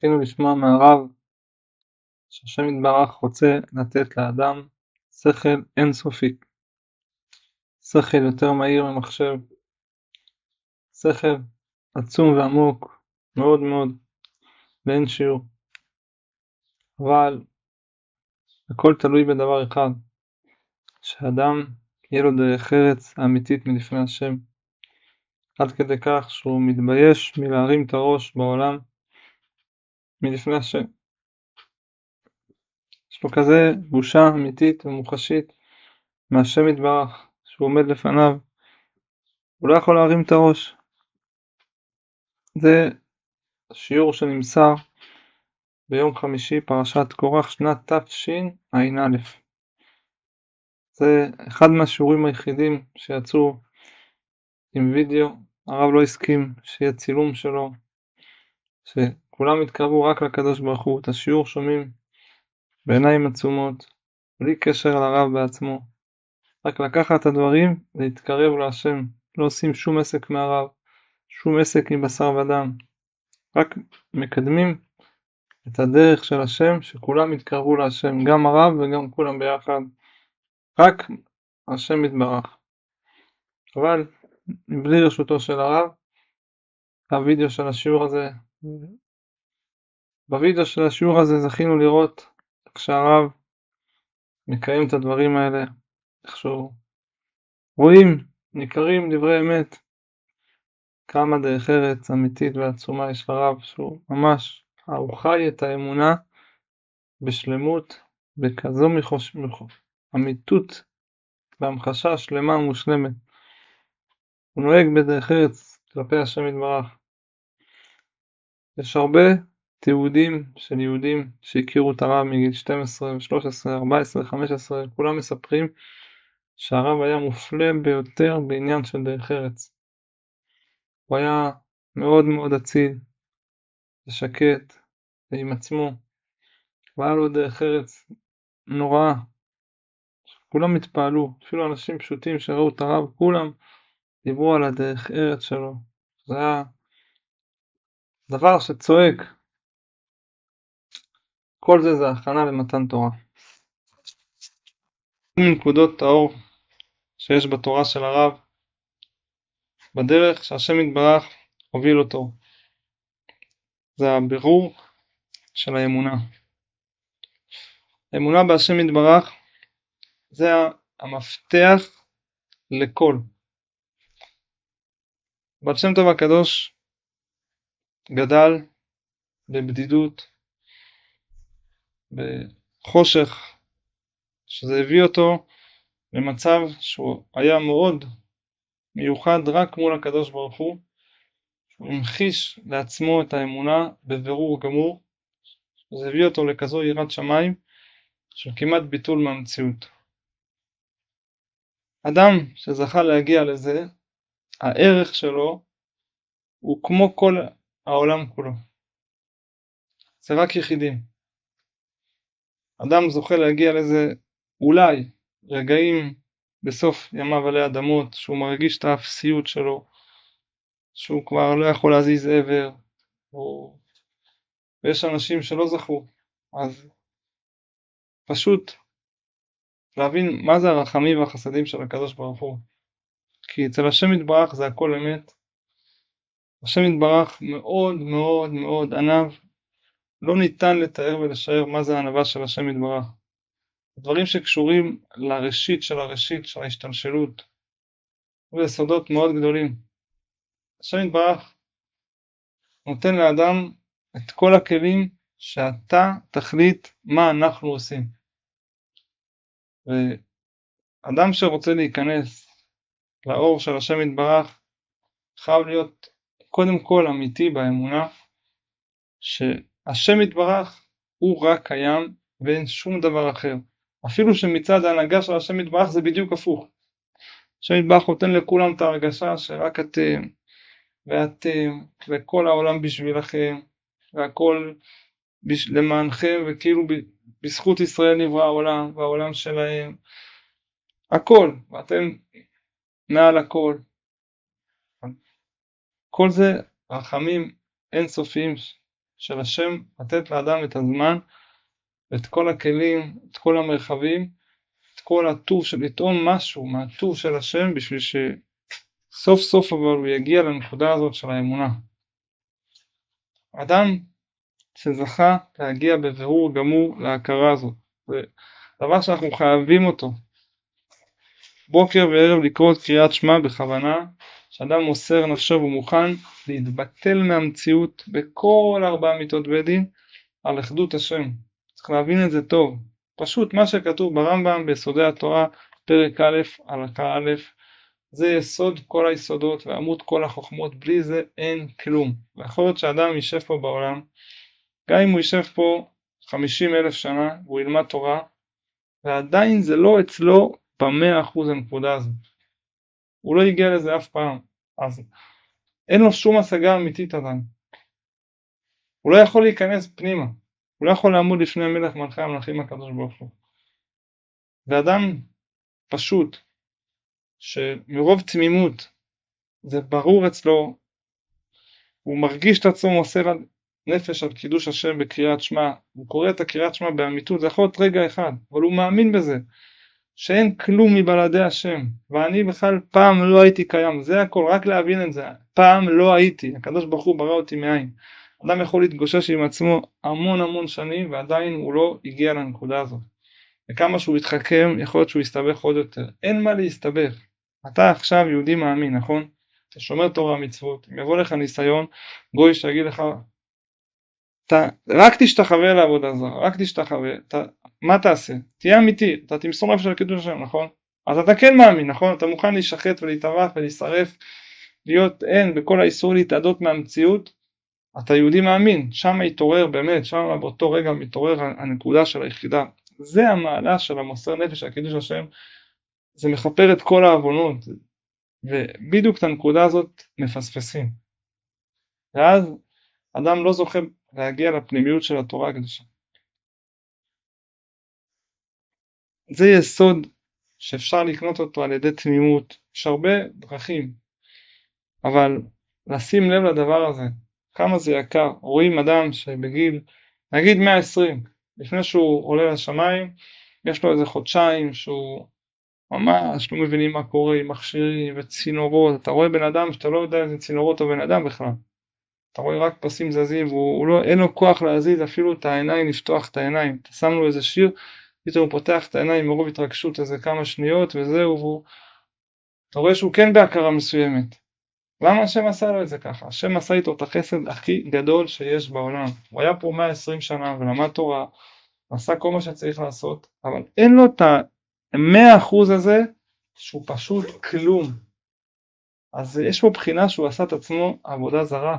רצינו לשמוע מהרב שהשם יתברך רוצה לתת לאדם שכל אינסופי, שכל יותר מהיר ממחשב, שכל עצום ועמוק מאוד מאוד ואין שיעור, אבל הכל תלוי בדבר אחד, שאדם יהיה לו דרך ארץ אמיתית מלפני השם, עד כדי כך שהוא מתבייש מלהרים את הראש בעולם מלפני השם. יש לו כזה בושה אמיתית ומוחשית מהשם יתברך, שהוא עומד לפניו, הוא לא יכול להרים את הראש. זה שיעור שנמסר ביום חמישי פרשת קורח שנת תשע"א. זה אחד מהשיעורים היחידים שיצאו עם וידאו. הרב לא הסכים שיהיה צילום שלו, שכולם יתקרבו רק לקדוש ברוך הוא. את השיעור שומעים בעיניים עצומות, בלי קשר לרב בעצמו, רק לקחת את הדברים להתקרב להשם. לא עושים שום עסק מהרב, שום עסק עם בשר ודם, רק מקדמים את הדרך של השם, שכולם יתקרבו להשם, גם הרב וגם כולם ביחד, רק השם יתברך. אבל בלי רשותו של הרב, הווידאו של השיעור הזה, בווידאו של השיעור הזה זכינו לראות איך שהרב מקיים את הדברים האלה, איך שהוא רואים, ניכרים דברי אמת, כמה דרך ארץ אמיתית ועצומה יש לרב, שהוא ממש הוא חי את האמונה בשלמות, בכזו אמיתות בהמחשה שלמה ומושלמת. הוא נוהג בדרך ארץ כלפי השם יתברך. יש הרבה תיעודים של יהודים שהכירו את הרב מגיל 12, 13, 14, 15, כולם מספרים שהרב היה מופלא ביותר בעניין של דרך ארץ. הוא היה מאוד מאוד אציל, ושקט, ועם עצמו. והיה לו דרך ארץ נוראה. כולם התפעלו, אפילו אנשים פשוטים שראו את הרב, כולם דיברו על הדרך ארץ שלו. זה היה דבר שצועק. כל זה הכנה למתן תורה. מנקודות האור שיש בתורה של הרב, בדרך שהשם יתברך הוביל אותו, זה הבירור של האמונה. האמונה בהשם יתברך זה המפתח לכל. בעל שם טוב הקדוש גדל בבדידות, בחושך, שזה הביא אותו למצב שהוא היה מאוד מיוחד רק מול הקדוש ברוך הוא. הוא המחיש לעצמו את האמונה בבירור גמור, זה הביא אותו לכזו יראת שמיים של כמעט ביטול מהמציאות. אדם שזכה להגיע לזה, הערך שלו הוא כמו כל העולם כולו. זה רק יחידים. אדם זוכה להגיע לזה אולי רגעים בסוף ימיו עלי אדמות, שהוא מרגיש את האפסיות שלו, שהוא כבר לא יכול להזיז עבר, ויש אנשים שלא זכו. אז פשוט להבין מה זה הרחמים והחסדים של הקדוש ברוך הוא. כי אצל השם יתברך זה הכל אמת. השם יתברך מאוד מאוד מאוד ענב. לא ניתן לתאר ולשער מה זה הענבה של השם יתברך. דברים שקשורים לראשית של הראשית של ההשתלשלות. ויסודות מאוד גדולים. השם יתברך נותן לאדם את כל הכלים שאתה תחליט מה אנחנו עושים. ואדם שרוצה להיכנס לאור של השם יתברך חייב להיות קודם כל אמיתי באמונה שהשם יתברך הוא רק קיים ואין שום דבר אחר. אפילו שמצד ההנהגה של השם יתברך זה בדיוק הפוך. השם יתברך נותן לכולם את ההרגשה שרק אתם ואתם וכל העולם בשבילכם והכל למענכם, וכאילו בזכות ישראל נברא העולם והעולם שלהם הכל, ואתם מעל הכל. כל זה רחמים אינסופיים של השם, לתת לאדם את הזמן, את כל הכלים, את כל המרחבים, את כל הטוב של לטעום משהו מהטוב של השם, בשביל שסוף סוף אבל הוא יגיע לנקודה הזאת של האמונה. אדם שזכה להגיע בבירור גמור להכרה הזאת, זה דבר שאנחנו חייבים אותו. בוקר וערב לקרוא את קריאת שמע בכוונה, שאדם מוסר נפשו ומוכן להתבטל מהמציאות בכל 4 מיתות בית דין על אחדות השם. צריך להבין את זה טוב. פשוט מה שכתוב ברמב"ם ביסודי התורה, פרק א', הלכה א', זה יסוד כל היסודות ועמוד כל החוכמות, בלי זה אין כלום. ויכול להיות שאדם יישב פה בעולם, גם אם הוא יישב פה 50,000 שנה והוא ילמד תורה, ועדיין זה לא אצלו ב100% הנקודה הזאת. הוא לא יגיע לזה אף פעם. אז אין לו שום השגה אמיתית עדיין. הוא לא יכול להיכנס פנימה. הוא לא יכול לעמוד לפני המלך מלכי המלכים הקדוש ברוך הוא. ואדם פשוט, שמרוב תמימות, זה ברור אצלו, הוא מרגיש את עצמו מוסר נפש על קידוש השם בקריאת שמע, הוא קורא את הקריאת שמע באמיתות, זה יכול להיות רגע אחד, אבל הוא מאמין בזה, שאין כלום מבלעדי השם, ואני בכלל פעם לא הייתי קיים, זה הכל, רק להבין את זה, פעם לא הייתי, הקדוש ברוך הוא ברא אותי מאין. אדם יכול להתגושש עם עצמו המון שנים, ועדיין הוא לא הגיע לנקודה הזאת. וכמה שהוא יתחכם, יכול להיות שהוא יסתבך עוד יותר. אין מה להסתבך. אתה עכשיו יהודי מאמין, נכון? אתה שומר תורה מצוות, אם יבוא לך ניסיון, גוי שיגיד לך, אתה רק תשתחווה לעבודה זרה, רק תשתחווה, מה תעשה? תהיה אמיתי, אתה תמסור נפש על קידוש השם, נכון? אז אתה כן מאמין, נכון? אתה מוכן להישחט ולהתאבך ולהישרף, להיות אין בכל האיסור להתעדות מהמציאות, אתה יהודי מאמין, שם יתעורר באמת, שם באותו רגע מתעורר הנקודה של היחידה. זה המעלה של המוסר נפש על קידוש השם, זה מכפר את כל העוונות, ובדיוק את הנקודה הזאת מפספסים. ואז אדם לא זוכה להגיע לפנימיות של התורה הקדושה. זה יסוד שאפשר לקנות אותו על ידי תמימות, יש הרבה דרכים, אבל לשים לב לדבר הזה, כמה זה יקר. רואים אדם שבגיל, נגיד 120, לפני שהוא עולה לשמיים, יש לו איזה חודשיים שהוא ממש לא מבינים מה קורה עם מכשירים וצינורות. אתה רואה בן אדם שאתה לא יודע איזה צינורות או בן אדם בכלל. אתה רואה רק פסים זזים, אין לו כוח להזיז אפילו את העיניים, לפתוח את העיניים. אתה שם לו איזה שיר, פתאום הוא פותח את העיניים מרוב התרגשות איזה כמה שניות וזהו, אתה רואה שהוא כן בהכרה מסוימת. למה השם עשה לו את זה ככה? השם עשה איתו את החסד הכי גדול שיש בעולם. הוא היה פה 120 שנה ולמד תורה, עשה כל מה שצריך לעשות, אבל אין לו את ה100% הזה שהוא פשוט כלום. אז יש פה בחינה שהוא עשה את עצמו עבודה זרה.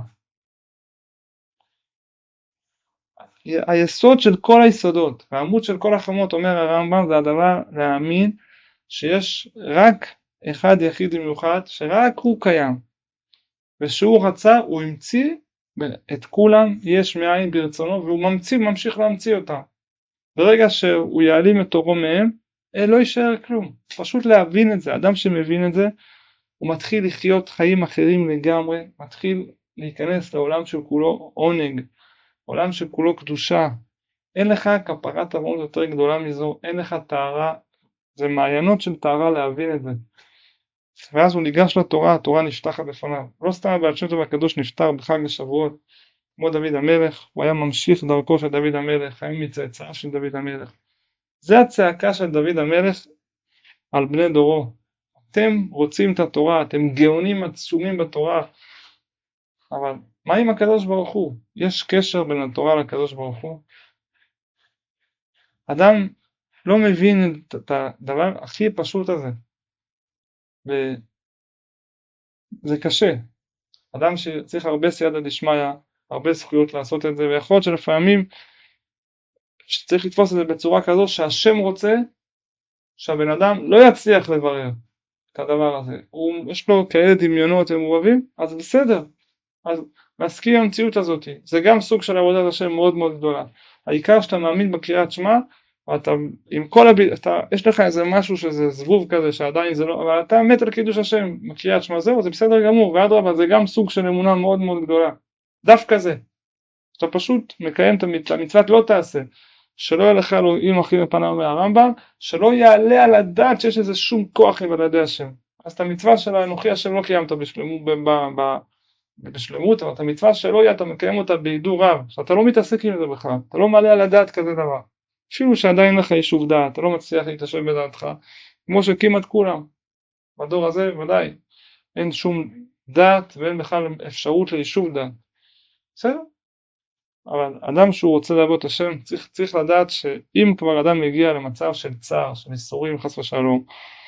היסוד של כל היסודות, והעמוד של כל החמות, אומר הרמב"ם, זה הדבר להאמין שיש רק אחד יחיד במיוחד, שרק הוא קיים. ושהוא רצה, הוא המציא את כולם יש מאין ברצונו, והוא ממשיך להמציא אותם. ברגע שהוא יעלים את תורו מהם, לא יישאר כלום. פשוט להבין את זה. אדם שמבין את זה, הוא מתחיל לחיות חיים אחרים לגמרי, מתחיל להיכנס לעולם של כולו עונג, עולם של כולו קדושה. אין לך כפרת עוונות יותר גדולה מזו, אין לך טהרה, זה מעיינות של טהרה להבין את זה. ואז הוא ניגש לתורה, התורה נפתחת בפניו. לא סתם הבעל שם טוב הקדוש נפטר בחג השבועות, כמו דוד המלך, הוא היה ממשיך דרכו של דוד המלך, היה מצאצאיו של דוד המלך. זה הצעקה של דוד המלך על בני דורו. אתם רוצים את התורה, אתם גאונים עצומים בתורה, אבל מה עם הקדוש ברוך הוא? יש קשר בין התורה לקדוש ברוך הוא? אדם לא מבין את הדבר הכי פשוט הזה. וזה קשה. אדם שצריך הרבה סייעתא דשמיא, הרבה זכויות לעשות את זה, ויכול להיות שלפעמים שצריך לתפוס את זה בצורה כזו שהשם רוצה שהבן אדם לא יצליח לברר את הדבר הזה. יש לו כאלה דמיונות ומעורבים, אז בסדר. אז להסכים עם המציאות הזאת. זה גם סוג של עבודת השם מאוד מאוד גדולה. העיקר שאתה מאמין בקריאת שמע, ואתה עם כל יש לך איזה משהו שזה זבוב כזה שעדיין זה לא, אבל אתה מת על קידוש השם בקריאת שמע, זהו, זה בסדר גמור, ואדרבה, זה גם סוג של אמונה מאוד מאוד גדולה. דווקא זה. אתה פשוט מקיים את המצוות לא תעשה. שלא יהיה לך אלוהים אחרים לפניו, אומר הרמב"ם, שלא יעלה על הדעת שיש איזה שום כוח לבד ידי השם. אז את המצווה של אנוכי השם לא קיימת בשלמות, אבל את המצווה שלא יהיה, אתה מקיים אותה בהידור רב, שאתה לא מתעסק עם זה בכלל, אתה לא מעלה על הדעת כזה דבר. אפילו שעדיין לך יישוב דעת, אתה לא מצליח להתיישב בדעתך, כמו שכמעט כולם. בדור הזה ודאי, אין שום דעת ואין בכלל אפשרות ליישוב דעת. בסדר? אבל אדם שהוא רוצה לעבוד את השם, צריך לדעת שאם כבר אדם מגיע למצב של צער, של איסורים, חס ושלום,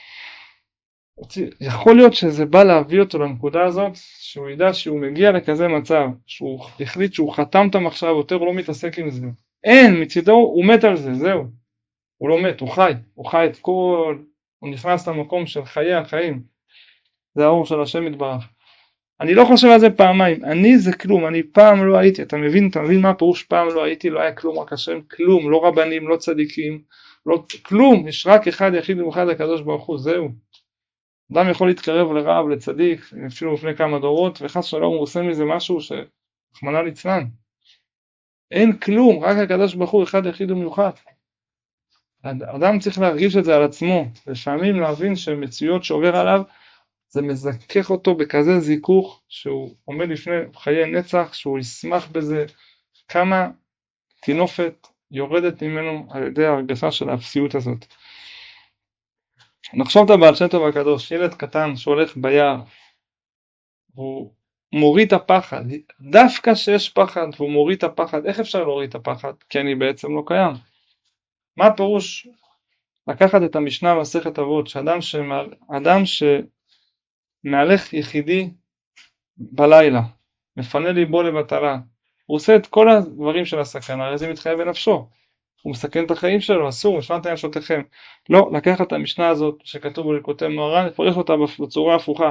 יכול להיות שזה בא להביא אותו לנקודה הזאת, שהוא ידע שהוא מגיע לכזה מצב, שהוא החליט שהוא חתם את המחשב, יותר הוא לא מתעסק עם זה. אין, מצידו הוא מת על זה, זהו. הוא לא מת, הוא חי את כל, הוא נכנס למקום של חיי החיים. זה האור של השם יתברך. אני לא חושב על זה פעמיים, אני זה כלום, אני פעם לא הייתי, אתה מבין מה הפירוש פעם לא הייתי, לא היה כלום, רק השם, כלום, לא רבנים, לא צדיקים, לא, כלום, יש רק אחד יחיד ומאוחד הקדוש ברוך הוא, זהו. אדם יכול להתקרב לרב, לצדיק, אפילו לפני כמה דורות, וחס שלום הוא עושה מזה משהו שרחמנא ליצלן. אין כלום, רק הקדוש ברוך הוא אחד יחיד ומיוחד. אדם צריך להרגיש את זה על עצמו, לפעמים להבין שמציאות שעובר עליו, זה מזכך אותו בכזה זיכוך, שהוא עומד לפני חיי נצח, שהוא ישמח בזה, כמה תינופת יורדת ממנו על ידי ההרגשה של האפסיות הזאת. נחשוב את הבעל שם טוב הקדוש, ילד קטן שהולך ביער, והוא מוריד את הפחד, דווקא שיש פחד והוא מוריד את הפחד, איך אפשר להוריד את הפחד? כי אני בעצם לא קיים. מה הפירוש? לקחת את המשנה במסכת אבות, שאדם שמהלך יחידי בלילה, מפנה ליבו לבטלה, הוא עושה את כל הדברים של הסכנה, הרי זה מתחייב בנפשו. הוא מסכן את החיים שלו, אסור, ושמעתם נפשותיכם. לא, לקחת את המשנה הזאת שכתוב בליקוטי מוהר"ן, לפרש אותה בצורה הפוכה.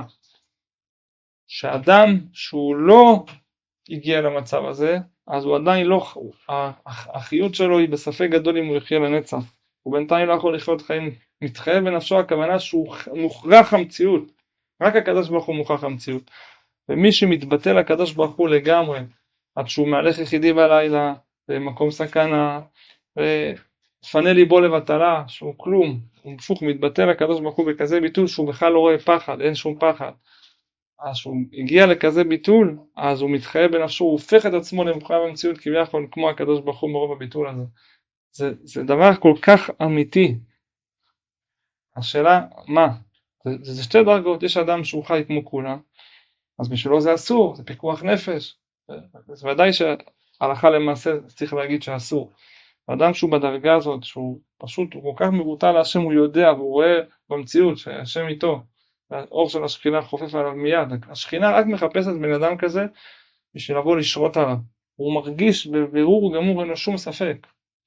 שאדם שהוא לא הגיע למצב הזה, אז הוא עדיין לא, החיות שלו היא בספק גדול אם הוא יחיה לנצח. הוא בינתיים לא יכול לחיות חיים, מתחייב בנפשו, הכוונה שהוא מוכרח המציאות. רק הקדוש ברוך הוא מוכרח המציאות. ומי שמתבטל הקדוש ברוך הוא לגמרי, עד שהוא מהלך יחידי בלילה, במקום סכנה, ופנה ליבו לבטלה, שהוא כלום, הוא הפוך, מתבטל הקדוש ברוך הוא בכזה ביטול שהוא בכלל לא רואה פחד, אין שום פחד. אז שהוא הגיע לכזה ביטול, אז הוא מתחייב בנפשו, הוא הופך את עצמו למוכרח המציאות כביכול, כמו הקדוש ברוך הוא מרוב הביטול הזה. זה דבר כל כך אמיתי. השאלה, מה? זה שתי דרגות, יש אדם שהוא חי כמו כולם, אז בשבילו זה אסור, זה פיקוח נפש. זה ודאי שהלכה למעשה צריך להגיד שאסור. האדם שהוא בדרגה הזאת, שהוא פשוט, הוא כל כך מבוטל להשם, הוא יודע והוא רואה במציאות שהשם איתו, האור של השכינה חופף עליו מיד. השכינה רק מחפשת בן אדם כזה בשביל לבוא לשרות עליו. הוא מרגיש בבירור גמור, אין לו שום ספק,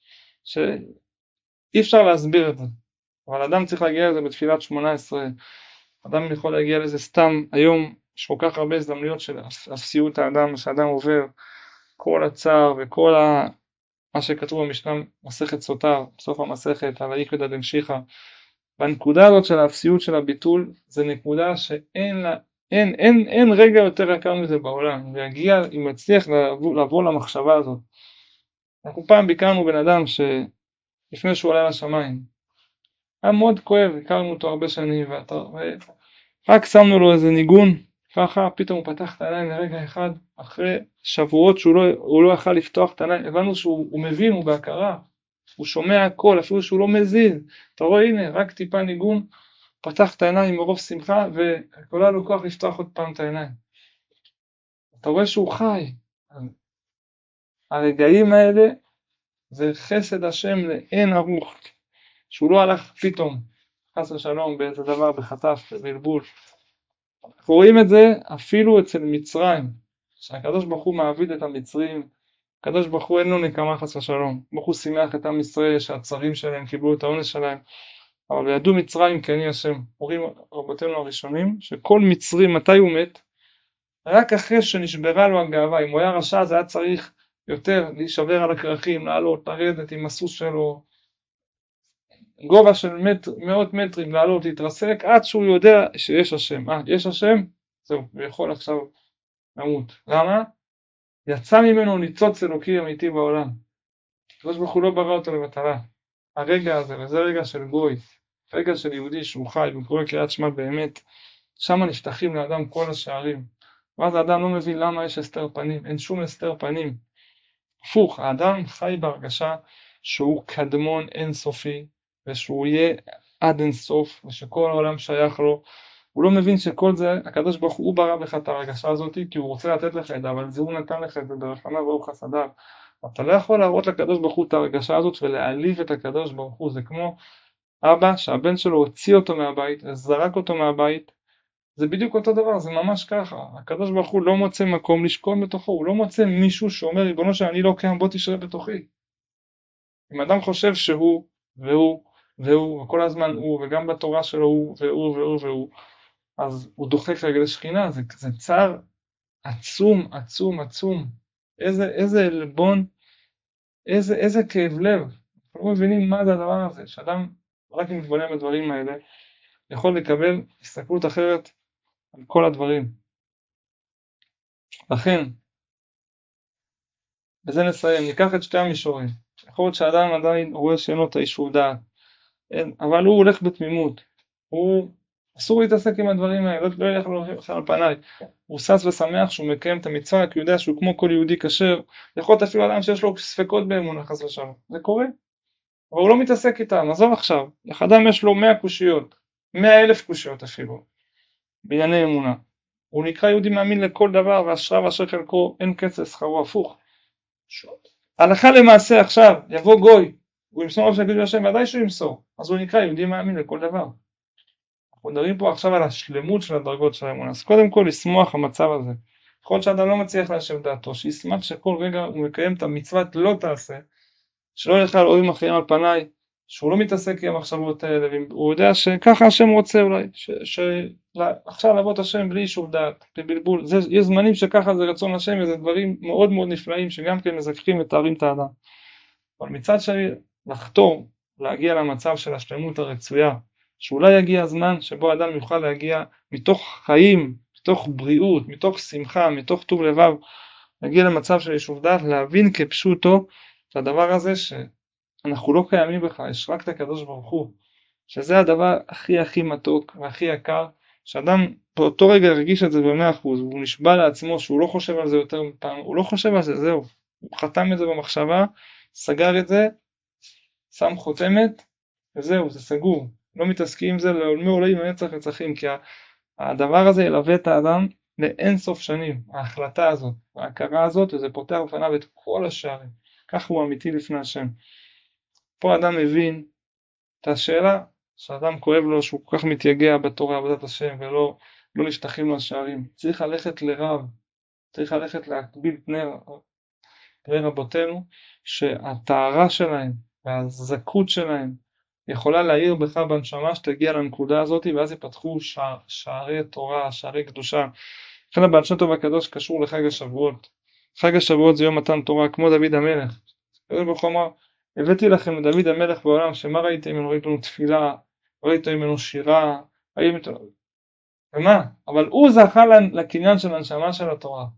שאי אפשר להסביר את זה. אבל אדם צריך להגיע לזה בתפילת 18, אדם יכול להגיע לזה סתם. היום יש כל כך הרבה הזדמנויות של אפסיות האדם, שאדם עובר כל הצער וכל מה שכתוב במשנה מסכת סוטה, בסוף המסכת, על העיקרא דמשיחא. בנקודה הזאת של האפסיות של הביטול, זה נקודה שאין לה, אין רגע יותר יקר מזה בעולם, ויגיע, אם מצליח לבוא למחשבה הזאת. אנחנו פעם ביקרנו בן אדם שלפני שהוא עלה לשמיים, היה מאוד כואב, הכרנו אותו הרבה שנים, רק שמנו לו איזה ניגון, ככה פתאום הוא פתח את העיניים לרגע אחד, אחרי שבועות שהוא לא יכל לפתוח את העיניים, הבנו שהוא מבין, הוא בהכרה, הוא שומע הכל, אפילו שהוא לא מזיז. אתה רואה, הנה, רק טיפה ניגון, פתח את העיניים מרוב שמחה, וכולה לו כוח לפתוח עוד פעם את העיניים. אתה רואה שהוא חי. הרגעים האלה, זה חסד השם לאין ערוך, שהוא לא הלך פתאום, חס ושלום, באיזה דבר, בחטף, בבלבול. אנחנו רואים את זה אפילו אצל מצרים, שהקדוש ברוך הוא מעביד את המצרים, הקדוש ברוך הוא אין לו נקמה חס ושלום, ברוך הוא שימח את עם ישראל שהצרים שלהם קיבלו את העונש שלהם, אבל ידעו מצרים כי אני השם. אומרים רבותינו הראשונים שכל מצרי מתי הוא מת? רק אחרי שנשברה לו הגאווה. אם הוא היה רשע זה היה צריך יותר להישבר על הכרכים, לעלות, לרדת עם הסוס שלו, גובה של מאות מטרים, לעלות, להתרסק, עד שהוא יודע שיש השם. יש השם? זהו, הוא יכול עכשיו למות. למה? יצא ממנו ניצוץ אלוקי אמיתי בעולם. הקדוש ברוך הוא לא ברא אותו לבטלה. הרגע הזה, וזה רגע של גוי, רגע של יהודי שהוא חי וקורא קריאת שמע באמת, שם נפתחים לאדם כל השערים. ואז האדם לא מבין למה יש הסתר פנים, אין שום הסתר פנים. הפוך, האדם חי בהרגשה שהוא קדמון אינסופי, ושהוא יהיה עד אינסוף, ושכל העולם שייך לו. הוא לא מבין שכל זה, הקדוש ברוך הוא ברא בך את ההרגשה הזאת, כי הוא רוצה לתת לך את זה, אבל זה הוא נתן לך את זה ברחמיו וברוך חסדיו. אתה לא יכול להראות לקדוש ברוך הוא את ההרגשה הזאת ולהעליב את הקדוש ברוך הוא. זה כמו אבא שהבן שלו הוציא אותו מהבית, זרק אותו מהבית. זה בדיוק אותו דבר, זה ממש ככה. הקדוש ברוך הוא לא מוצא מקום לשכון בתוכו, הוא לא מוצא מישהו שאומר, ריבונו שאני לא קיים, בוא תשרה בתוכי. אם אדם חושב שהוא והוא והוא, וכל הזמן הוא, וגם בתורה שלו הוא והוא והוא והוא, אז הוא דוחק רגל שכינה. זה צער עצום, עצום, עצום. איזה עלבון, איזה כאב לב. אנחנו לא מבינים מה זה הדבר הזה, שאדם רק מתבונן בדברים האלה, יכול לקבל הסתכלות אחרת על כל הדברים. לכן, בזה נסיים, ניקח את שתי המישורים. יכול להיות שאדם עדיין רואה שאין לו את היישוב דעת, אבל הוא הולך בתמימות, הוא אסור להתעסק עם הדברים האלה, לא ילך לו על פניי. הוא שש ושמח שהוא מקיים את המצווה, כי הוא יודע שהוא כמו כל יהודי כשר. יכול להיות אפילו אדם שיש לו ספקות באמונה, חס ושלום, זה קורה, אבל הוא לא מתעסק איתם. עזוב עכשיו, אדם יש לו 100 קושיות, 100,000 קושיות אפילו, בענייני אמונה. הוא נקרא יהודי מאמין לכל דבר, ואשריו ואשר חלקו אין קץ לשכרו. הפוך. הלכה למעשה עכשיו, יבוא גוי, הוא ימסור של קדוש השם, ודאי שהוא ימסור, אז הוא נקרא יהודי מאמין לכל דבר. אנחנו מדברים פה עכשיו על השלמות של הדרגות של האמונה. אז קודם כל לשמוח המצב הזה. יכול להיות שאדם לא מצליח להשב דעתו, שישמח שכל רגע הוא מקיים את המצוות לא תעשה, שלא ילך על אוהבים אחרים על פניי, שהוא לא מתעסק עם המחשבות האלה, הוא יודע שככה השם רוצה אולי, עכשיו לעבוד השם בלי יישוב דעת, בבלבול. יש זמנים שככה זה רצון השם, וזה דברים מאוד מאוד נפלאים שגם כן מזכחים ותארים את האדם. אבל מצד שני, לחתור, להגיע למצב של השלמות הרצויה, שאולי יגיע הזמן שבו אדם יוכל להגיע מתוך חיים, מתוך בריאות, מתוך שמחה, מתוך טוב לבב, להגיע למצב של יישוב דעת, להבין כפשוטו את הדבר הזה שאנחנו לא קיימים בך, יש רק את הקדוש ברוך הוא, שזה הדבר הכי הכי מתוק והכי יקר, שאדם באותו רגע הרגיש את זה ב100%, הוא נשבע לעצמו שהוא לא חושב על זה יותר פעם, הוא לא חושב על זה, זהו, הוא חתם את זה במחשבה, סגר את זה, שם חותמת, וזהו, זה סגור, לא מתעסקים עם זה לעולמי עולמים לנצח נצחים, כי הדבר הזה ילווה את האדם לאין סוף שנים, ההחלטה הזאת, ההכרה הזאת, וזה פותח בפניו את כל השערים, כך הוא אמיתי לפני השם. פה אדם מבין את השאלה, שאדם כואב לו שהוא כל כך מתייגע בתורה עבודת השם, ולא נפתחים לו השערים. צריך ללכת לרב, צריך ללכת להקביל פני רבותינו, שהטהרה שלהם והזכות שלהם יכולה להאיר בך בנשמה שתגיע לנקודה הזאת, ואז יפתחו שערי תורה, שערי קדושה. לכן הבעל שם טוב הקדוש קשור לחג השבועות. חג השבועות זה יום מתן תורה, כמו דוד המלך. הקדוש ברוך הוא אמר, הבאתי לכם לדוד המלך בעולם, שמה ראיתם ממנו? ראיתם ממנו תפילה, ראיתם ממנו שירה, ומה? אבל הוא זכה לקניין של הנשמה של התורה.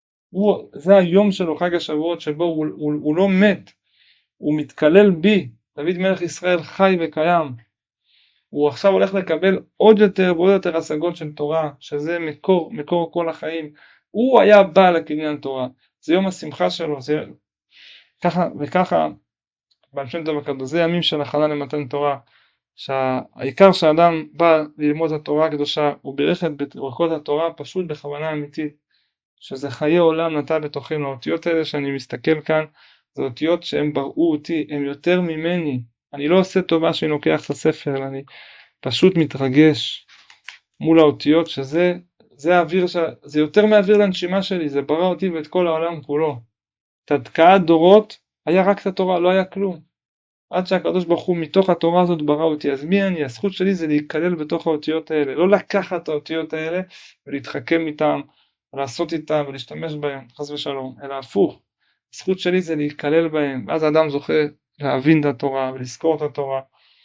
זה היום שלו, חג השבועות, שבו הוא לא מת, הוא מתקלל בי. דוד מלך ישראל חי וקיים. הוא עכשיו הולך לקבל עוד יותר ועוד יותר השגות של תורה, שזה מקור כל החיים. הוא היה בא לקניין תורה. זה יום השמחה שלו, זה ככה וככה. בעל שם טוב הקדוש, זה ימים של הכנה למתן תורה, שהעיקר שהאדם בא ללמוד את התורה הקדושה, הוא בירך את ברכות התורה פשוט בכוונה אמיתית, שזה חיי עולם נטע בתוכנו. האותיות האלה שאני מסתכל כאן, זה אותיות שהם בראו אותי, הם יותר ממני. אני לא עושה טובה שאני לוקח את הספר, אלא אני פשוט מתרגש מול האותיות, זה האוויר, זה יותר מהאוויר לנשימה שלי, זה ברא אותי ואת כל העולם כולו. תתקעת דורות, היה רק את התורה, לא היה כלום. עד שהקדוש ברוך הוא מתוך התורה הזאת ברא אותי. אז מי אני? הזכות שלי זה להיכלל בתוך האותיות האלה, לא לקחת את האותיות האלה ולהתחכם איתם, לעשות איתם ולהשתמש בהם, חס ושלום, אלא הפוך. הזכות שלי זה להיכלל בהם, ואז האדם זוכה להבין את התורה ולזכור את התורה.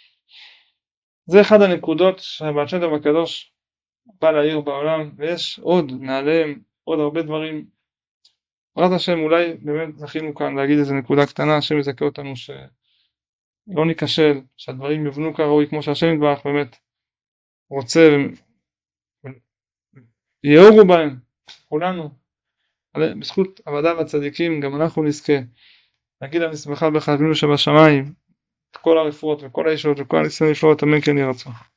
זה אחד הנקודות שהבעל שם טוב הקדוש בא להעיר בעולם, ויש עוד, נעליהם עוד הרבה דברים בעזרת השם אולי באמת זכינו כאן להגיד איזה נקודה קטנה, השם יזכה אותנו שלא ניכשל, שהדברים יבנו כראוי כמו שהשם יתברך באמת רוצה ויאורו בהם, כולנו, בזכות עבדיו הצדיקים גם אנחנו נזכה להגיד להם שמחה בחיינו שבשמיים, את כל הרפואות וכל הישועות וכל הניסים נפלאות, אמן כן יהי רצון.